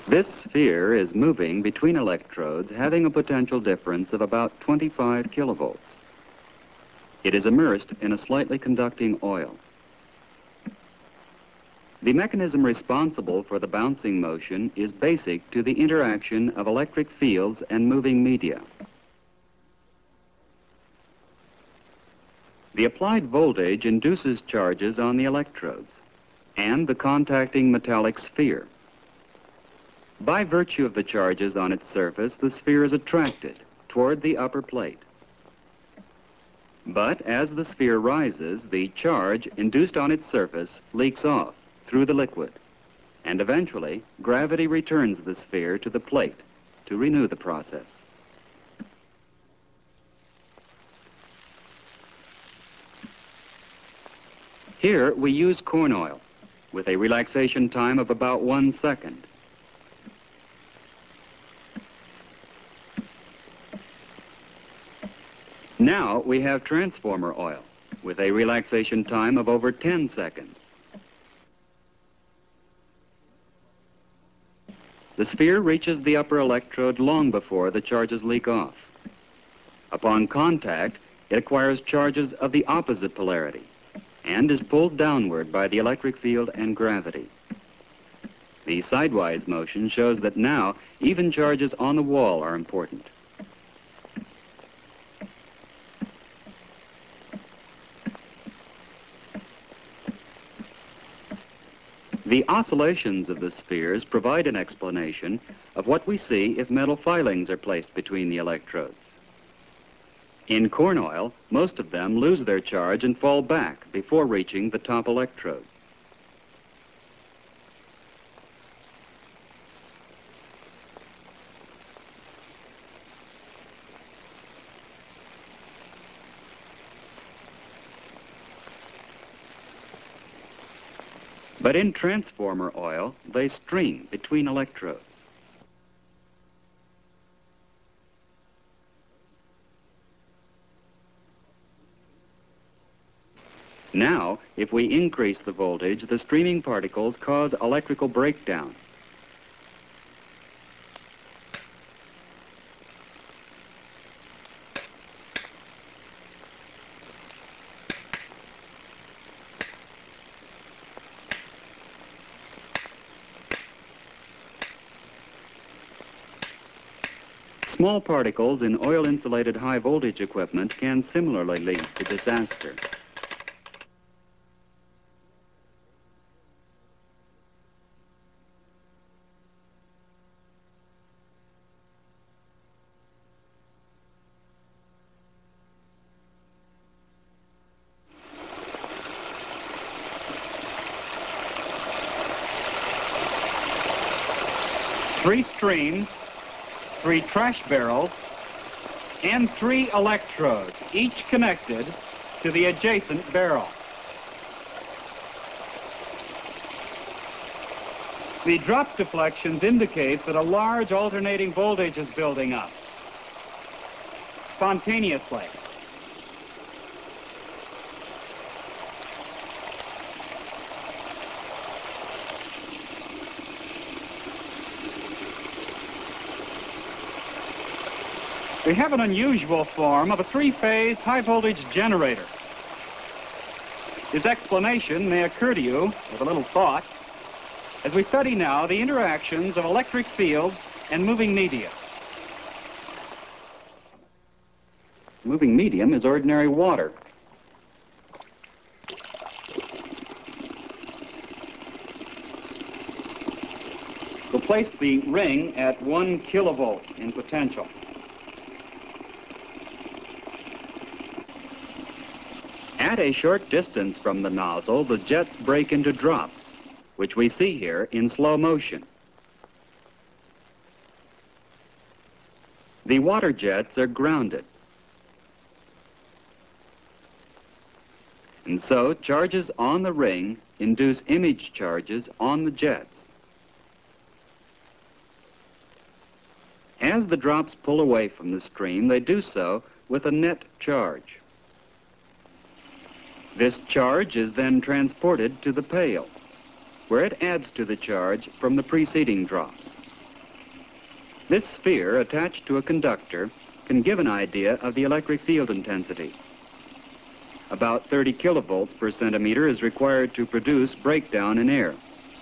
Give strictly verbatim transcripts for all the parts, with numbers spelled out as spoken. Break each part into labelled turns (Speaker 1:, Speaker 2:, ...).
Speaker 1: This sphere is moving between electrodes having a potential difference of about twenty-five kilovolts. It is immersed in a slightly conducting oil. The mechanism responsible for the bouncing motion is basic to the interaction of electric fields and moving media. The applied voltage induces charges on the electrodes and the contacting metallic sphere. By virtue of the charges on its surface, the sphere is attracted toward the upper plate. But as the sphere rises, the charge induced on its surface leaks off through the liquid, and eventually gravity returns the sphere to the plate to renew the process. Here we use corn oil with a relaxation time of about one second. Now we have transformer oil with a relaxation time of over ten seconds. The sphere reaches the upper electrode long before the charges leak off. Upon contact, it acquires charges of the opposite polarity and is pulled downward by the electric field and gravity. The sidewise motion shows that now even charges on the wall are important. The oscillations of the spheres provide an explanation of what we see if metal filings are placed between the electrodes. In corn oil, most of them lose their charge and fall back before reaching the top electrode. But in transformer oil, they stream between electrodes. Now, if we increase the voltage, the streaming particles cause electrical breakdown. Small particles in oil-insulated high-voltage equipment can similarly lead to disaster. Three streams, three trash barrels, and three electrodes, each connected to the adjacent barrel. The drop deflections indicate that a large alternating voltage is building up spontaneously. We have an unusual form of a three-phase high-voltage generator. This explanation may occur to you with a little thought as we study now the interactions of electric fields and moving media. Moving medium is ordinary water. We'll place the ring at one kilovolt in potential. At a short distance from the nozzle, the jets break into drops, which we see here in slow motion. The water jets are grounded. And so charges on the ring induce image charges on the jets. As the drops pull away from the stream, they do so with a net charge. This charge is then transported to the pail, where it adds to the charge from the preceding drops. This sphere attached to a conductor can give an idea of the electric field intensity. About thirty kilovolts per centimeter is required to produce breakdown in air.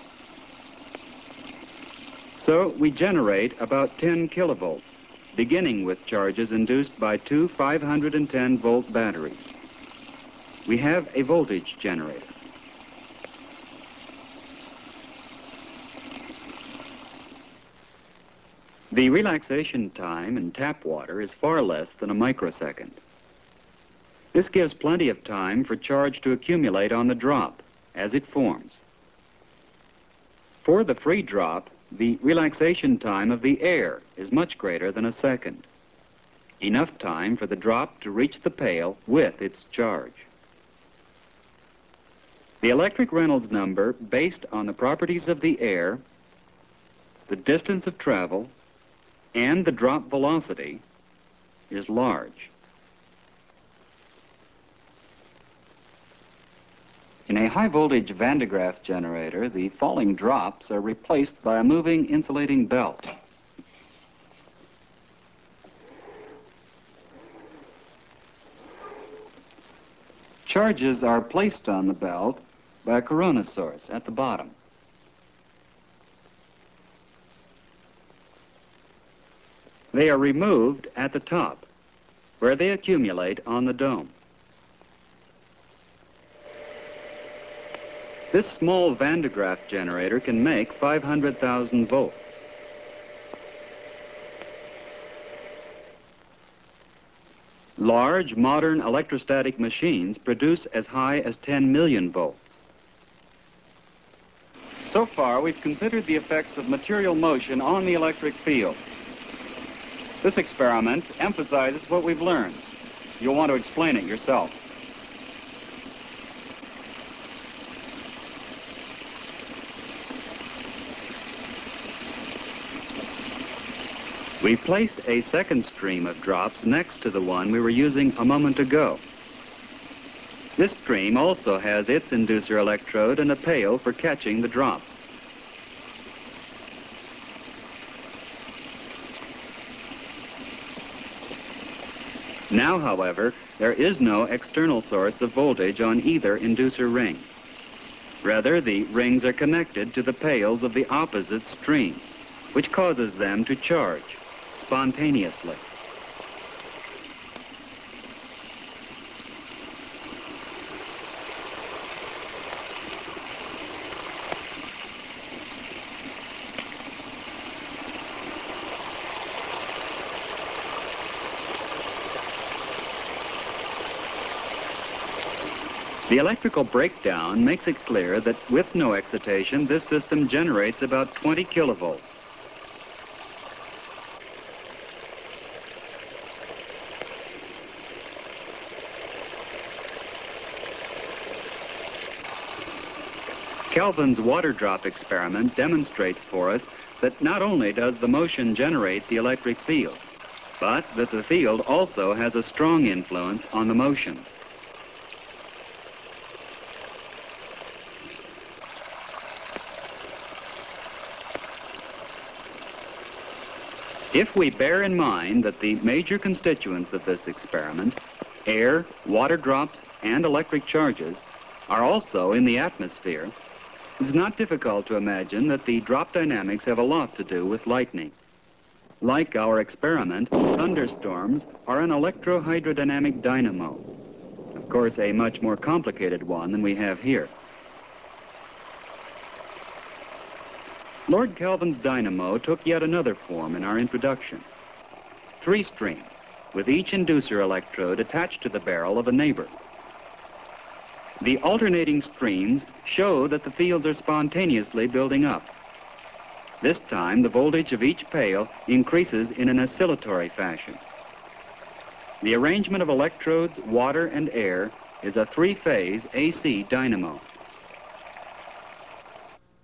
Speaker 1: So we generate about ten kilovolts, beginning with charges induced by two five hundred ten volt batteries. We have a voltage generator. The relaxation time in tap water is far less than a microsecond. This gives plenty of time for charge to accumulate on the drop as it forms. For the free drop, the relaxation time of the air is much greater than a second. Enough time for the drop to reach the pail with its charge. The electric Reynolds number, based on the properties of the air, the distance of travel, and the drop velocity, is large. In a high-voltage Van de Graaff generator, the falling drops are replaced by a moving insulating belt. Charges are placed on the belt by a corona source at the bottom. They are removed at the top, where they accumulate on the dome. This small Van de Graaff generator can make five hundred thousand volts. Large, modern electrostatic machines produce as high as ten million volts. So far, we've considered the effects of material motion on the electric field. This experiment emphasizes what we've learned. You'll want to explain it yourself. We placed a second stream of drops next to the one we were using a moment ago. This stream also has its inducer electrode and a pail for catching the drops. Now, however, there is no external source of voltage on either inducer ring. Rather, the rings are connected to the pails of the opposite streams, which causes them to charge spontaneously. The electrical breakdown makes it clear that with no excitation, this system generates about twenty kilovolts. Kelvin's water drop experiment demonstrates for us that not only does the motion generate the electric field, but that the field also has a strong influence on the motions. If we bear in mind that the major constituents of this experiment, air, water drops, and electric charges, are also in the atmosphere, it's not difficult to imagine that the drop dynamics have a lot to do with lightning. Like our experiment, thunderstorms are an electrohydrodynamic dynamo. Of course, a much more complicated one than we have here. Lord Kelvin's dynamo took yet another form in our introduction. Three streams, with each inducer electrode attached to the barrel of a neighbor. The alternating streams show that the fields are spontaneously building up. This time, the voltage of each pail increases in an oscillatory fashion. The arrangement of electrodes, water, and air is a three-phase A C dynamo.